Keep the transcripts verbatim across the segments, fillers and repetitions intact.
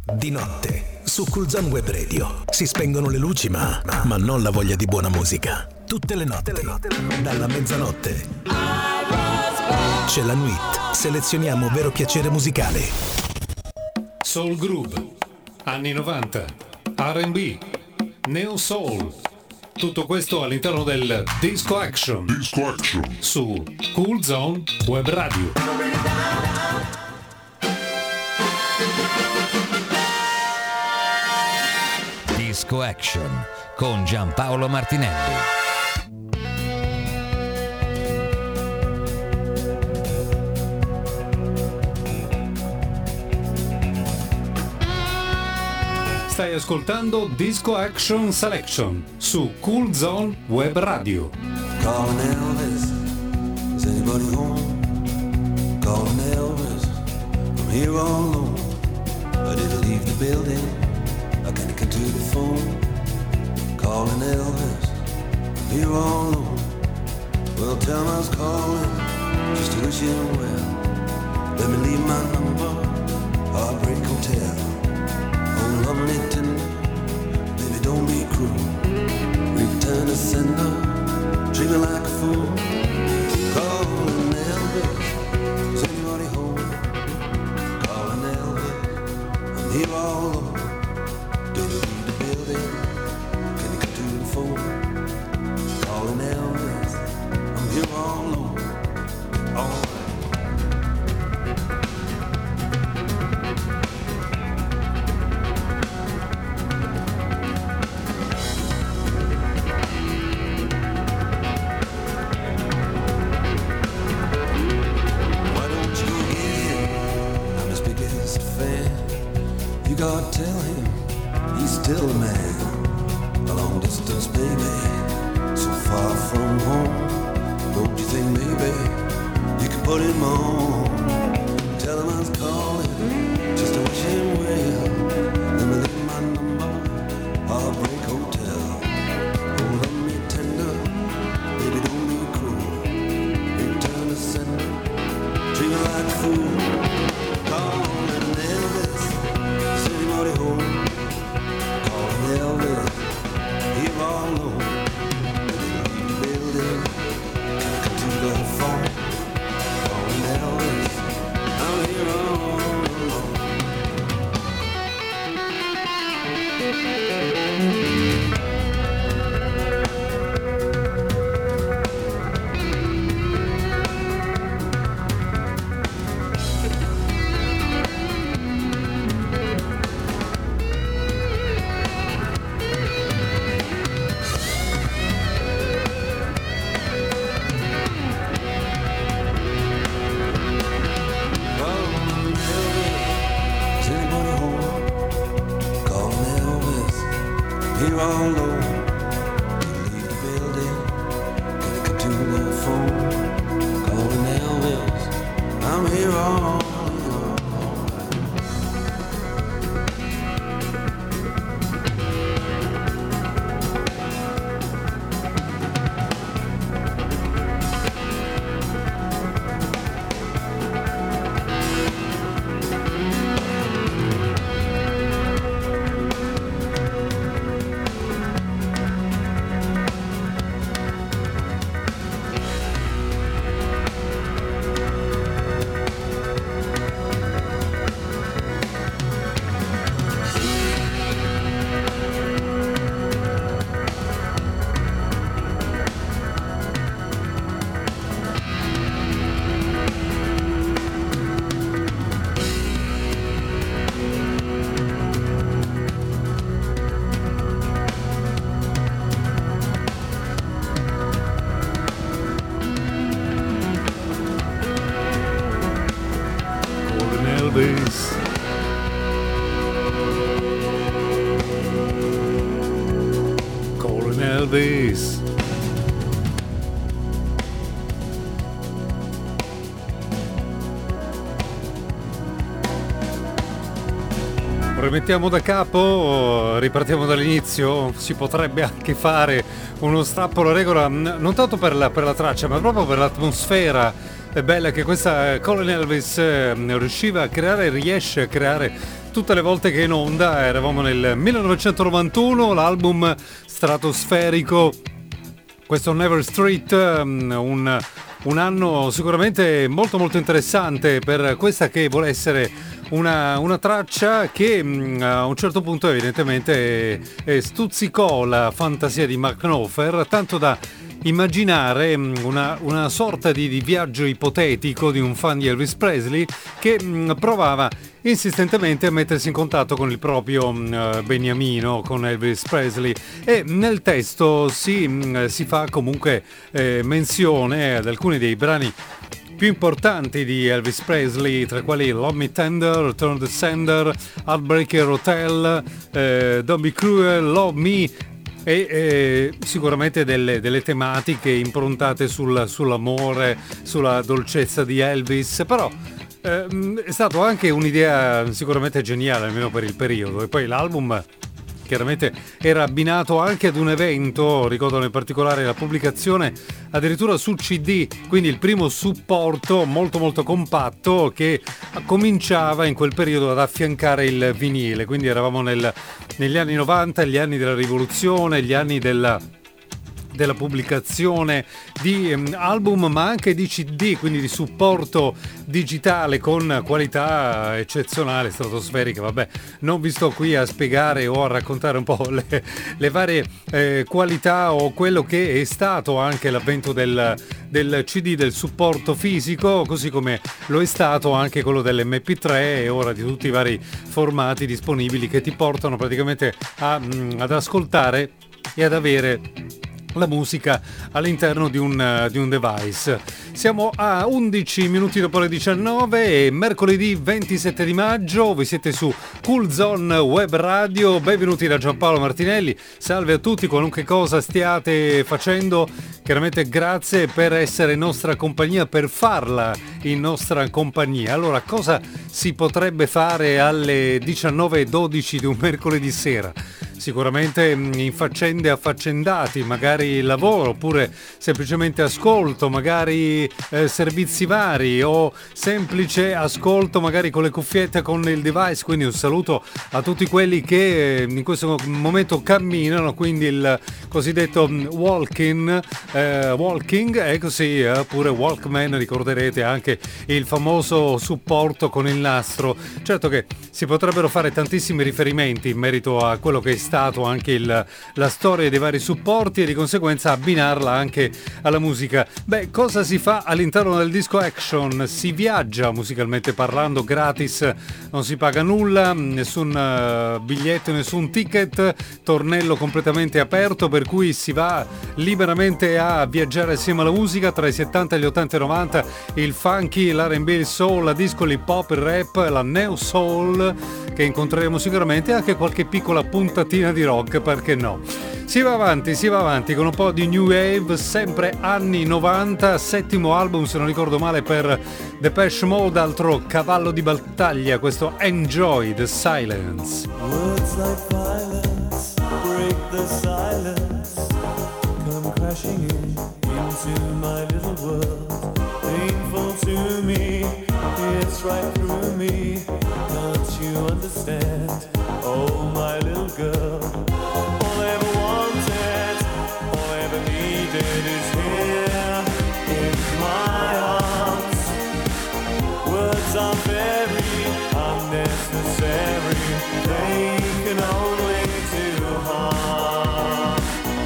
Di notte, su Cool Zone Web Radio, si spengono le luci ma, ma non la voglia di buona musica. Tutte le notti, dalla mezzanotte, c'è la Nuit, selezioniamo vero piacere musicale. Soul Groove, anni novanta, R and B, Neo Soul, tutto questo all'interno del Disco Action, Disco Action su Cool Zone Web Radio. Disco Action con Giampaolo Martinelli. Stai ascoltando Disco Action Selection su Cool Zone Web Radio. Calling Elvis, is anybody home? Calling Elvis, I'm here all alone. I didn't leave the building, I can't get to the phone. Calling Elvis, I'm here all alone. Well, tell him I was calling, just to wish him well. Let me leave my number, Heartbreak Hotel. Oh, lovely tender, baby, don't be cruel. Return to sender, treat me like a fool. Calling Elvis, is anybody home? Calling Elvis, I'm here all alone. Did you leave the building? Can you come to the phone? Calling Elvis, I'm here all alone. All right. God, tell him he's still a man. A long distance baby, so far from home. Don't you think maybe you could put him on? Tell him I was calling just to wish him well. Let me leave my number, Heartbreak Hotel. Oh, love me tender, baby, don't be cruel. Return to sender, treat me like a fool. Calling Elvis, is anybody home? Calling Elvis, here all alone. Leave the building, can't come to the phone. Calling Elvis, I'm here all alone. Here all alone, can't leave the building, can't come to the phone. Calling Elvis, I'm here all alone. Elvis. Calling Elvis. Rimettiamo da capo, ripartiamo dall'inizio. Si potrebbe anche fare uno strappo alla regola, non tanto per la, per la traccia, ma proprio per l'atmosfera. È bella che questa Colin Elvis eh, riusciva a creare, riesce a creare tutte le volte che in onda. Eravamo nel millenovecentonovantuno, l'album stratosferico, questo Never Street, un, un anno sicuramente molto molto interessante per questa che vuole essere una, una traccia che a un certo punto evidentemente eh, stuzzicò la fantasia di Mark Knopfler, tanto da immaginare una, una sorta di, di viaggio ipotetico di un fan di Elvis Presley che mh, provava insistentemente a mettersi in contatto con il proprio uh, beniamino, con Elvis Presley, e nel testo si, mh, si fa comunque eh, menzione ad alcuni dei brani più importanti di Elvis Presley, tra i quali Love Me Tender, Return the Sender, Heartbreaker Hotel, eh, Don't Be Cruel, Love Me, e eh, sicuramente delle, delle tematiche improntate sul, sull'amore, sulla dolcezza di Elvis, però eh, è stato anche un'idea sicuramente geniale, almeno per il periodo. E poi l'album chiaramente era abbinato anche ad un evento, ricordo in particolare la pubblicazione addirittura su C D, quindi il primo supporto molto molto compatto che cominciava in quel periodo ad affiancare il vinile, quindi eravamo nel, negli anni novanta, gli anni della rivoluzione, gli anni della della pubblicazione di um, album ma anche di C D, quindi di supporto digitale con qualità eccezionale, stratosferica. Vabbè, non vi sto qui a spiegare o a raccontare un po' le, le varie eh, qualità o quello che è stato anche l'avvento del, del C D, del supporto fisico, così come lo è stato anche quello dell'emme pi tre e ora di tutti i vari formati disponibili che ti portano praticamente a, mh, ad ascoltare e ad avere la musica all'interno di un, uh, di un device. Siamo a undici minuti dopo le diciannove e mercoledì ventisette di maggio, vi siete su Cool Zone Web Radio, benvenuti da Giampaolo Martinelli, salve a tutti, qualunque cosa stiate facendo, chiaramente grazie per essere in nostra compagnia, per farla in nostra compagnia. Allora, cosa si potrebbe fare alle diciannove e dodici di un mercoledì sera? Sicuramente in faccende affaccendati, magari lavoro oppure semplicemente ascolto, magari eh, servizi vari o semplice ascolto magari con le cuffiette con il device, quindi un saluto a tutti quelli che eh, in questo momento camminano, quindi il cosiddetto walking, eh, walking e così eh, pure Walkman, ricorderete anche il famoso supporto con il nastro. Certo che si potrebbero fare tantissimi riferimenti in merito a quello che è stato anche il, la storia dei vari supporti e di conseguenza abbinarla anche alla musica. Beh, cosa si fa all'interno del Disco Action? Si viaggia musicalmente parlando, gratis, non si paga nulla, nessun uh, biglietto, nessun ticket, tornello completamente aperto, per cui si va liberamente a viaggiare assieme alla musica tra i settanta, gli ottanta e i novanta, il funky, l'R and B, il soul, la disco, l'hip hop, il rap, la neo soul, che incontreremo sicuramente, anche qualche piccola puntatina di rock, perché no? Si va avanti, si va avanti con un po' di new wave, sempre anni novanta, settimo album se non ricordo male per Depeche Mode, altro cavallo di battaglia, questo Enjoy the Silence. Words like violence break the silence, come crashing in into my little world, painful to me, it's right through me, can't you understand, oh my little girl, all I ever wanted, all I ever needed is here in my arms. Words are very unnecessary, they can only do harm.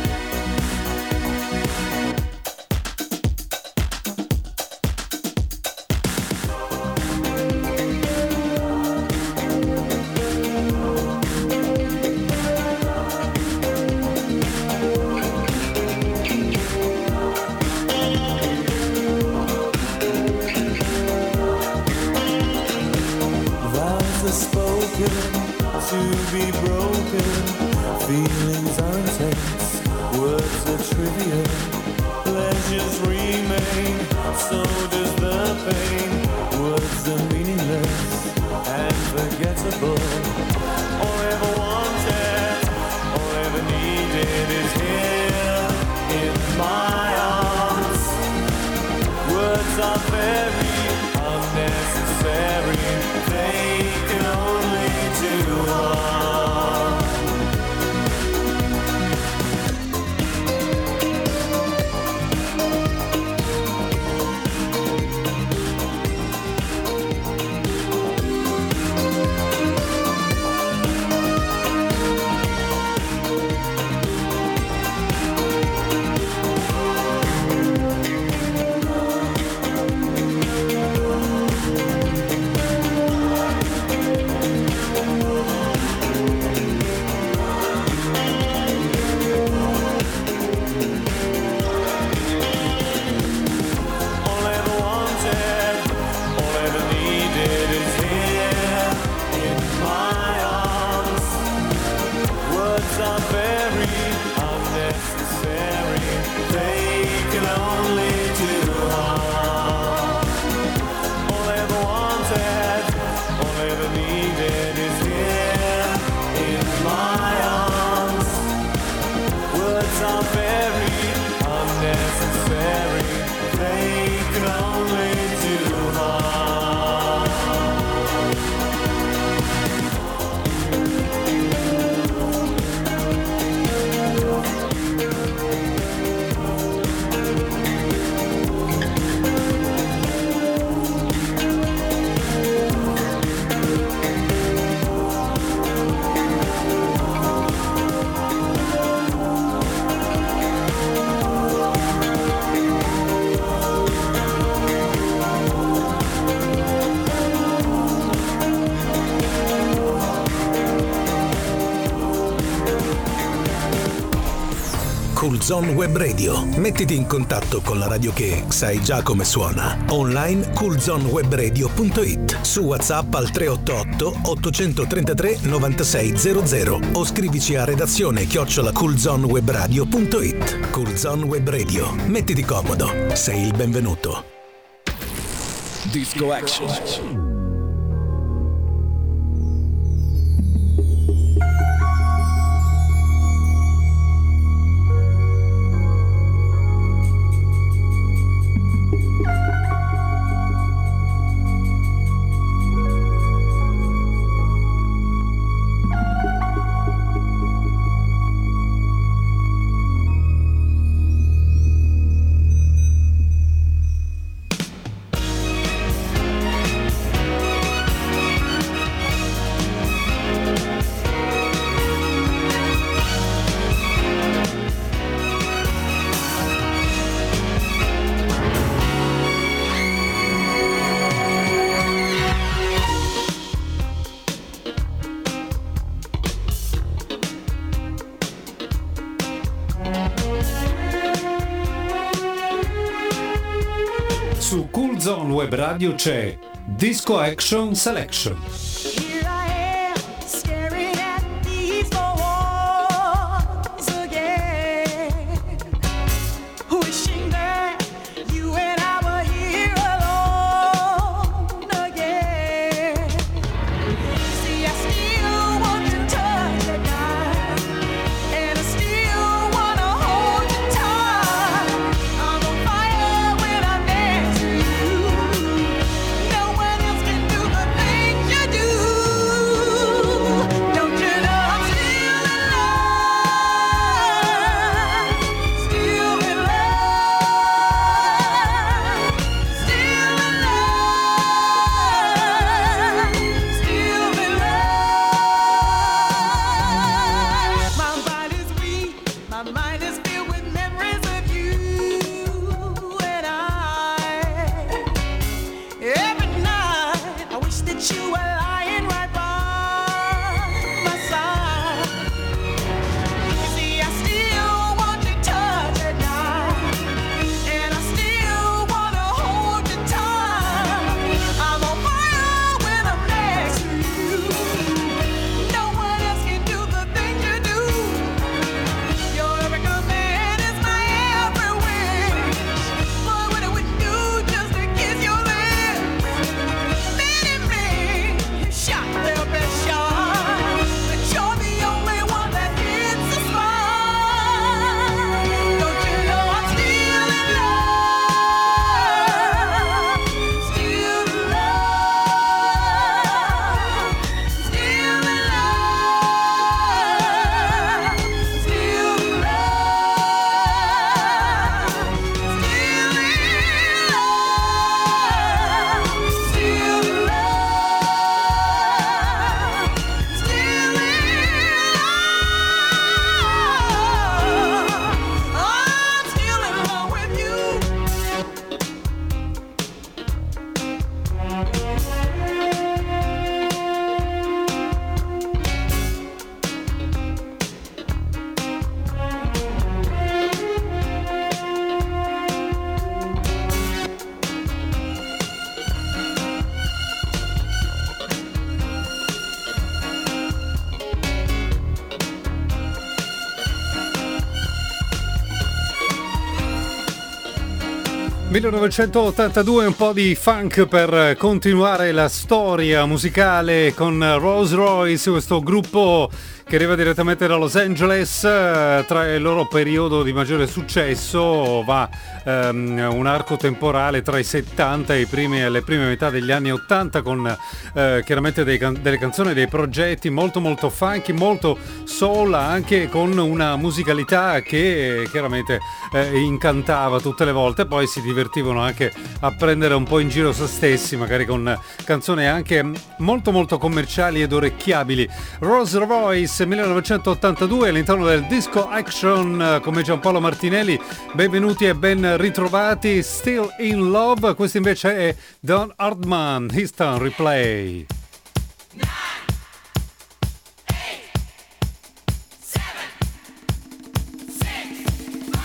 To be broken, feelings are intense, words are trivial, pleasures remain, so does the pain, words are meaningless and forgettable, all I ever wanted, all I ever needed is here in my arms. Words are very unnecessary, they can only do Cool Zone Web Radio. Mettiti in contatto con la radio che sai già come suona. Online cool zone web radio punto it, su WhatsApp al tre otto otto otto tre tre nove sei zero zero o scrivici a redazione chiocciola coolzoneweb punto it. Cool Zone Web Radio. Mettiti comodo. Sei il benvenuto. Disco Action. Su Cool Zone Web Radio c'è Disco Action Selection. millenovecentottantadue, un po' di funk per continuare la storia musicale con Rolls Royce, questo gruppo che arriva direttamente da Los Angeles. Tra il loro periodo di maggiore successo va um, un arco temporale tra i settanta e i primi, le prime metà degli anni ottanta, con uh, chiaramente dei can- delle canzoni, dei progetti molto molto funky, molto soul, anche con una musicalità che chiaramente eh, incantava tutte le volte. Poi si divertivano anche a prendere un po' in giro se stessi, magari con canzoni anche molto molto commerciali ed orecchiabili. Rolls Royce millenovecentottantadue all'interno del Disco Action come Giampaolo Martinelli. Benvenuti e ben ritrovati. Still in Love, questo invece è Don Hartman, Instant Replay. Five,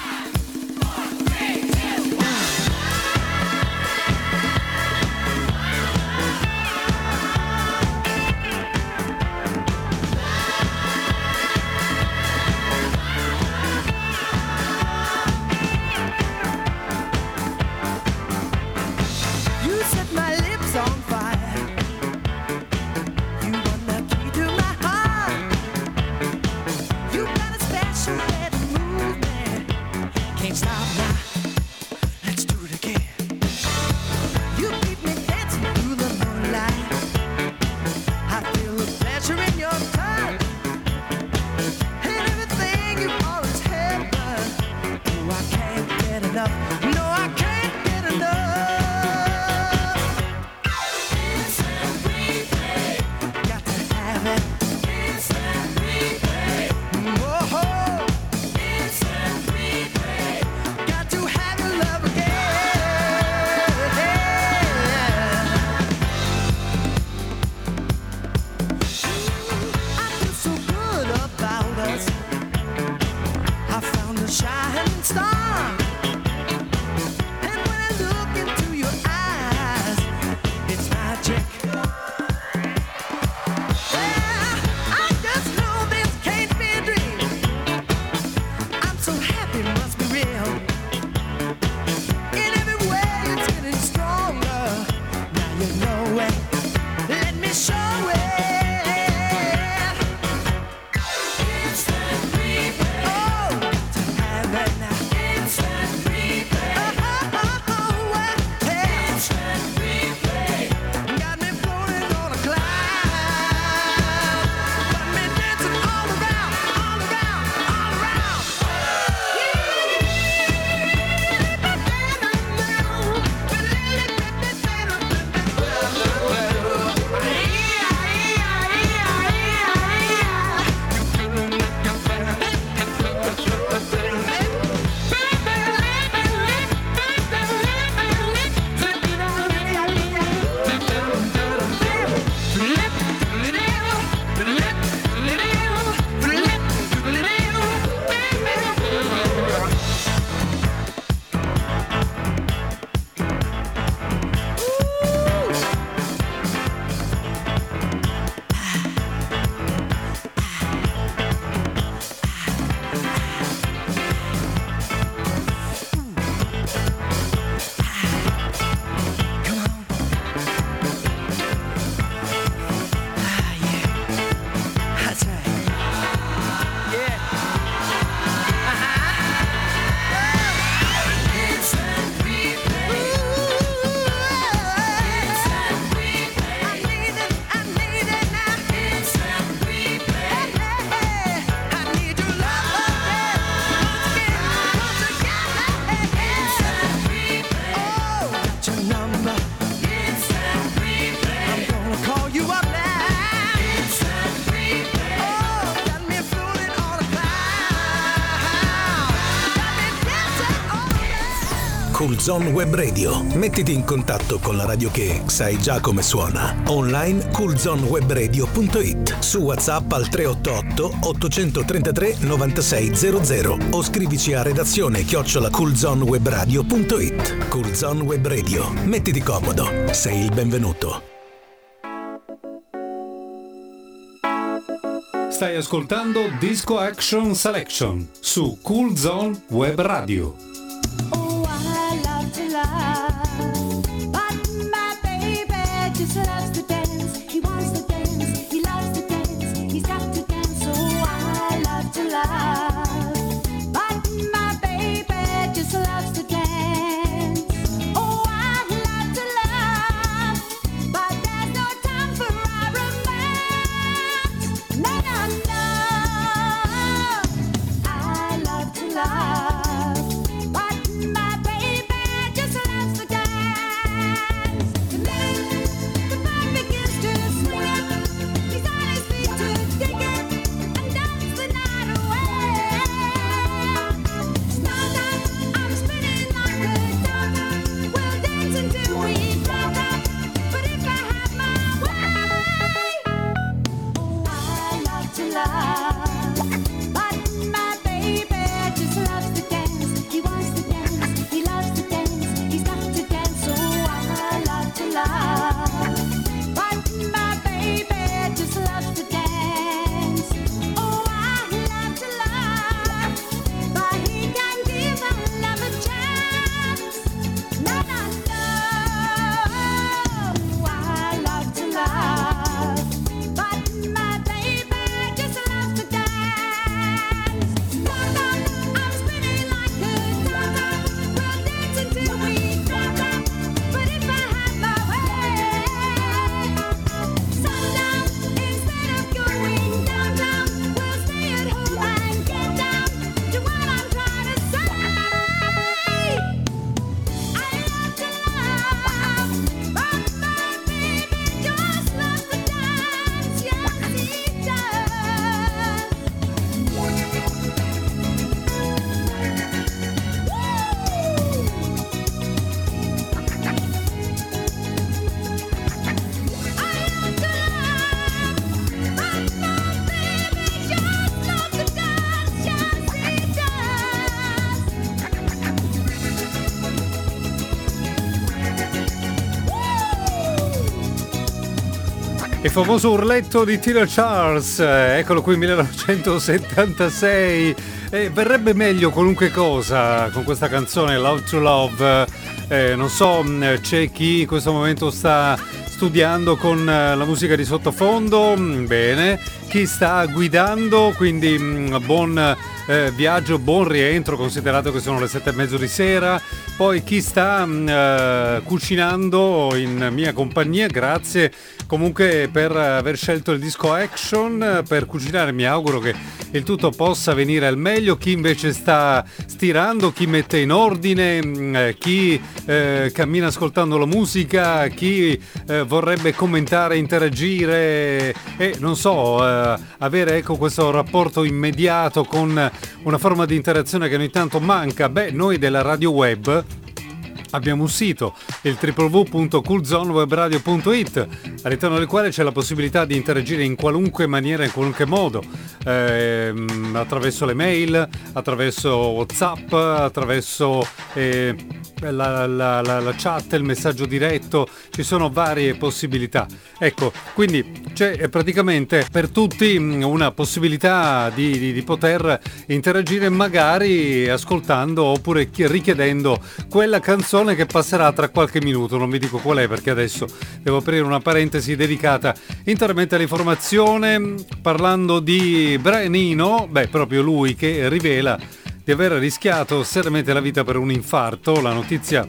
Cool Zone Web Radio. Mettiti in contatto con la radio che sai già come suona. Online cool zone web radio punto it, su WhatsApp al tre otto otto otto tre tre nove sei zero zero o scrivici a redazione chiocciola cool zone web radio punto it. Cool Zone Web Radio. Mettiti comodo. Sei il benvenuto. Stai ascoltando Disco Action Selection su Cool Zone Web Radio. Oh, I love to love, but my baby just loves to dance. He wants to dance, he loves to dance, he's got to dance. Oh, I love to love, but my baby just loves to dance. Oh, I love to love, but there's no time for our romance. No, no, no. I love to love, Il famoso urletto di Tina Charles, eccolo qui, millenovecentosettantasei. E verrebbe meglio qualunque cosa con questa canzone, Love to Love. Eh, non so, c'è chi in questo momento sta studiando con la musica di sottofondo, bene, chi sta guidando, quindi buon eh, viaggio, buon rientro, considerato che sono le sette e mezzo di sera. Poi chi sta eh, cucinando in mia compagnia, grazie comunque per aver scelto il disco Action per cucinare. Mi auguro che il tutto possa venire al meglio. Chi invece sta stirando, chi mette in ordine, eh, chi eh, cammina ascoltando la musica, chi eh, vorrebbe commentare, interagire e non so, eh, avere ecco questo rapporto immediato con una forma di interazione che ogni tanto manca. Beh, noi della radio web abbiamo un sito, il w w w punto cool zone web radio punto i t, all'interno del quale c'è la possibilità di interagire in qualunque maniera, in qualunque modo, ehm, attraverso le mail, attraverso WhatsApp, attraverso eh, la, la, la, la chat, il messaggio diretto. Ci sono varie possibilità. Ecco, quindi c'è praticamente per tutti una possibilità di, di, di poter interagire, magari ascoltando oppure richiedendo quella canzone che passerà tra qualche minuto. Non vi dico qual è perché adesso devo aprire una parentesi dedicata interamente all'informazione, parlando di Brian Eno, beh, proprio lui che rivela di aver rischiato seriamente la vita per un infarto. La notizia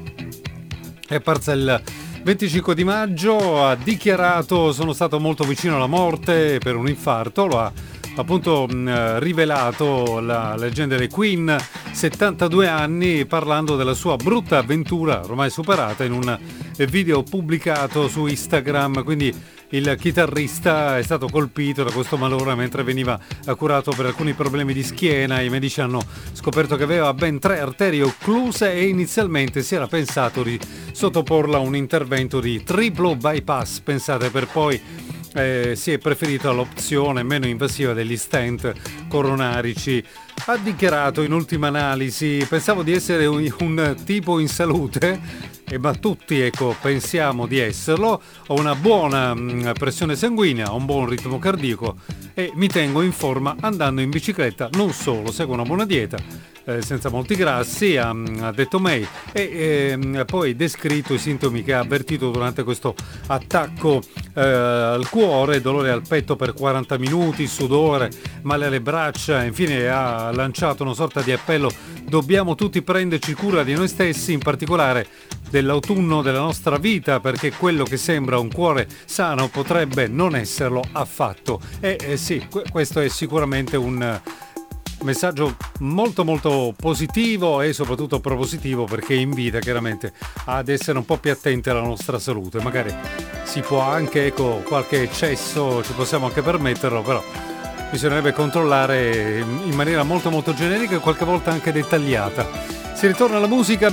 è apparsa il venticinque di maggio, ha dichiarato: sono stato molto vicino alla morte per un infarto. Lo ha appunto mh, rivelato la leggenda dei Queen, settantadue anni, parlando della sua brutta avventura ormai superata in un video pubblicato su Instagram. Quindi il chitarrista è stato colpito da questo malore mentre veniva curato per alcuni problemi di schiena. I medici hanno scoperto che aveva ben tre arterie occluse e inizialmente si era pensato di sottoporla a un intervento di triplo bypass, pensate, per poi Eh, si è preferita l'opzione meno invasiva degli stent coronarici. Ha dichiarato in ultima analisi: pensavo di essere un, un tipo in salute, eh, ma tutti ecco pensiamo di esserlo. Ho una buona mh, pressione sanguigna, un buon ritmo cardiaco e mi tengo in forma andando in bicicletta. Non solo, seguo una buona dieta eh, senza molti grassi, ha, ha detto May, e eh, poi descritto i sintomi che ha avvertito durante questo attacco eh, al cuore: dolore al petto per quaranta minuti, sudore, male alle braccia. Infine ha lanciato una sorta di appello: dobbiamo tutti prenderci cura di noi stessi, in particolare dell'autunno della nostra vita, perché quello che sembra un cuore sano potrebbe non esserlo affatto. E eh, sì, questo è sicuramente un messaggio molto molto positivo e soprattutto propositivo, perché invita chiaramente ad essere un po' più attenti alla nostra salute. Magari si può anche, ecco, qualche eccesso ci possiamo anche permetterlo, però bisognerebbe controllare in maniera molto molto generica e qualche volta anche dettagliata. Si ritorna alla musica.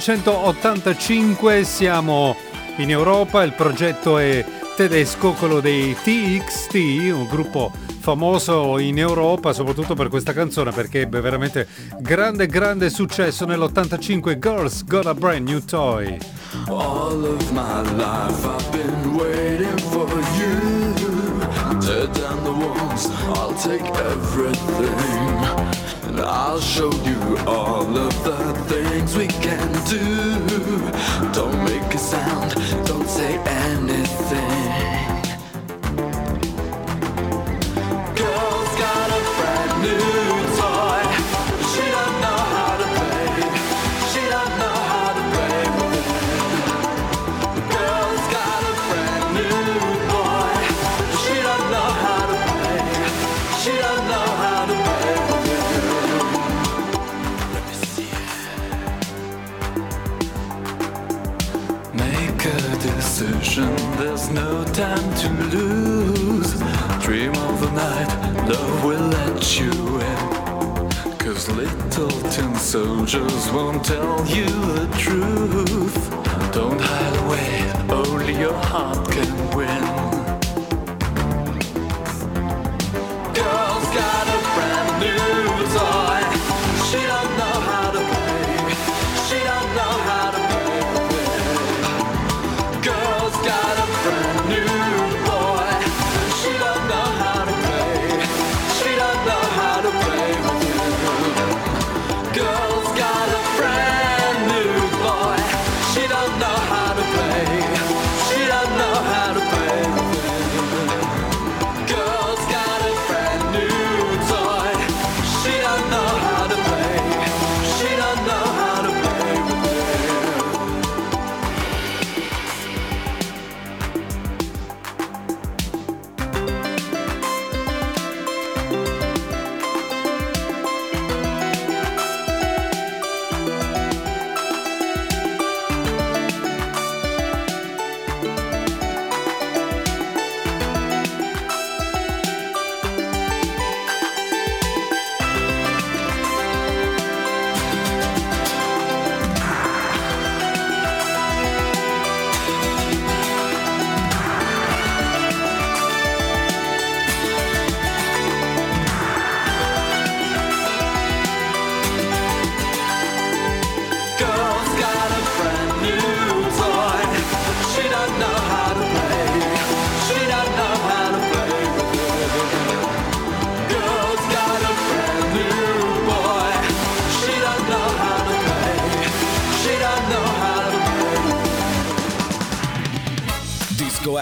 Millenovecentottantacinque, siamo in Europa, il progetto è tedesco, quello dei T X T, un gruppo famoso in Europa soprattutto per questa canzone, perché ebbe veramente grande grande successo nell'ottantacinque. Girls Got a Brand New Toy. All of my life I've been waiting for you. Tear down the walls, I'll take everything, and I'll show you all of the things we can do. Don't make a sound, don't say anything. Girl's got a brand new toy. She don't know how to play. She don't know how to play with it. Girl's got a brand new boy. She don't know how to play. She don't know how to play with it. Let me see it. Make a decision, there's no time to lose. Dream of the night, love will let you in. Cause little tin soldiers won't tell you the truth. Don't hide away, only your heart can win. Girl's got a brand new toy. She don't know how to play. She don't know how to play with it. Girl's got a brand new boy.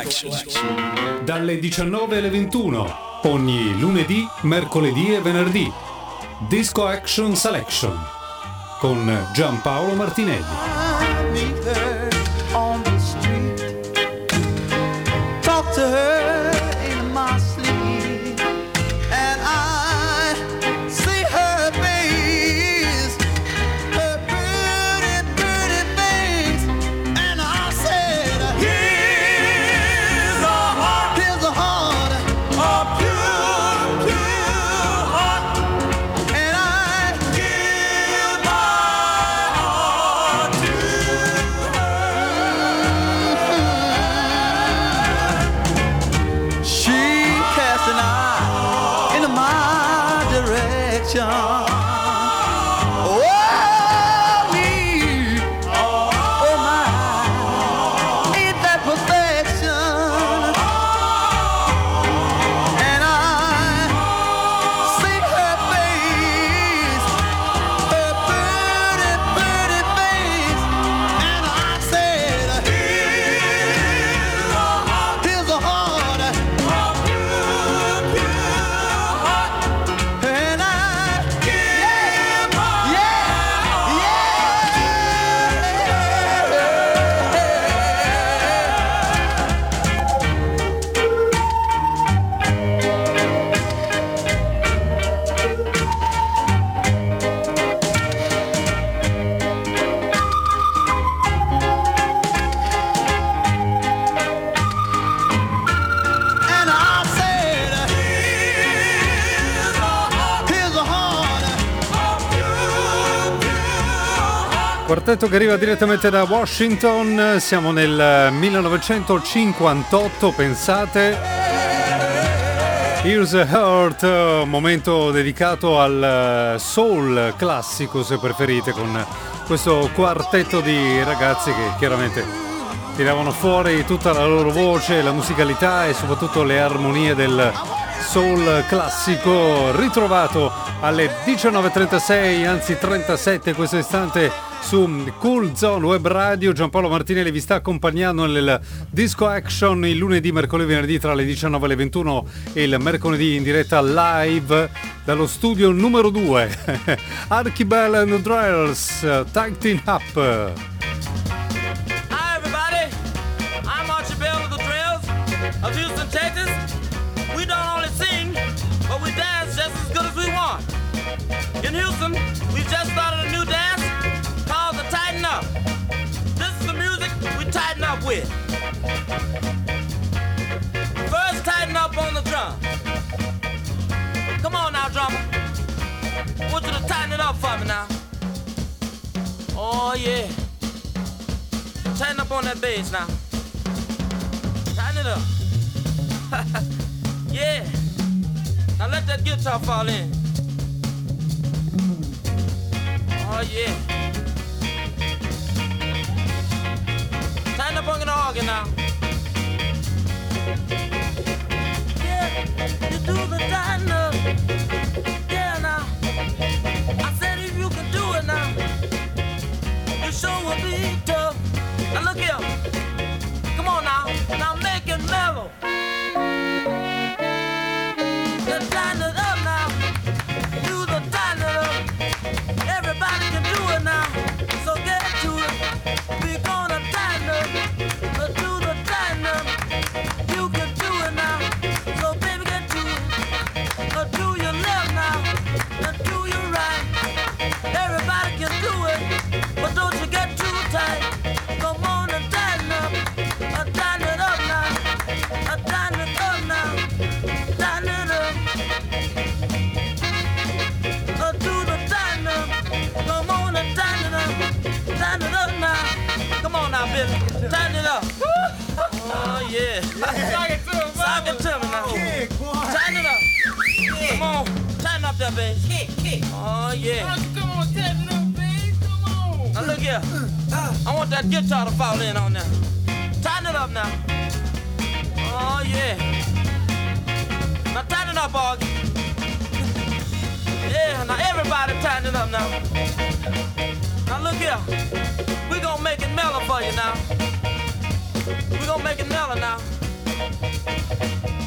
Action. Dalle diciannove alle ventuno, ogni lunedì, mercoledì e venerdì. Disco Action Selection con Giampaolo Martinelli. meet her on the street, talk to her in my sleep, and I see her face, her pretty, pretty face, and I said, here's a heart, here's a heart, a pure, pure heart, and I give my heart to her. She cast an eye into my direction. Oh, me, oh my, ain't that perfection? And I see her face, her pretty, pretty face, and I said, here's a heart, here's a heart, a pure, pure heart, and I give my, yeah, yeah. And I said, here's a heart, here's a heart, a pure, pure heart. Quartetto che arriva direttamente da Washington, siamo nel millenovecentocinquantotto, pensate. Here's a Heart, momento dedicato al soul classico, se preferite, con questo quartetto di ragazzi che chiaramente tiravano fuori tutta la loro voce, la musicalità e soprattutto le armonie del soul classico, ritrovato alle diciannove e trentasei, anzi trentasette questo istante su Cool Zone Web Radio. Giampaolo Martinelli vi sta accompagnando nel Disco Action il lunedì, mercoledì e venerdì tra le diciannove e le ventuno e il mercoledì in diretta live dallo studio numero due. Archibald and the Drillers, Tighten Up. Hi everybody, I'm Archibald of the Trails of Houston, Texas. We don't only sing, but we dance just as good as we want. In Houston, we just started a new dance called the Tighten Up. This is the music we tighten up with. First, tighten up on the drum. Come on now, drummer. I want you to tighten it up for me now. Oh yeah. Tighten up on that bass now. Tighten it up. Yeah. Now let that guitar fall in. Oh yeah. Tighten up on the organ now. Yeah, you do the tighten up. Yeah now. I said if you can do it now, you sure will be tough. Now look here. Come on now. Now make it mellow. Then tighten it up now. Do the tighten it up. Everybody can do it now. So get to it. We gonna tighten up. But do the tighten up. You can do it now. So baby get to it. Or do your left now. And do your right. Everybody can do it. But don't you get too tight. Come on and tighten up. Uh, tighten it up now. Uh, tighten it up now. Tighten it up. Uh, do the tighten up. Come on and tighten it up. Tighten it up now. Come on now, Billy. Tighten it up. Oh yeah. Sock it to him. Sock it to me now. Tighten it up. Come on. Tighten up that bass. Oh yeah. Come on, tighten up, babe. Come on. Now look here. I want that guitar to fall in on there. Tighten it up now. Oh yeah. Now tighten it up, Augie. Yeah, now everybody tighten it up now. Now look here. We gonna make it mellow for you now. We gonna make it mellow now. Thank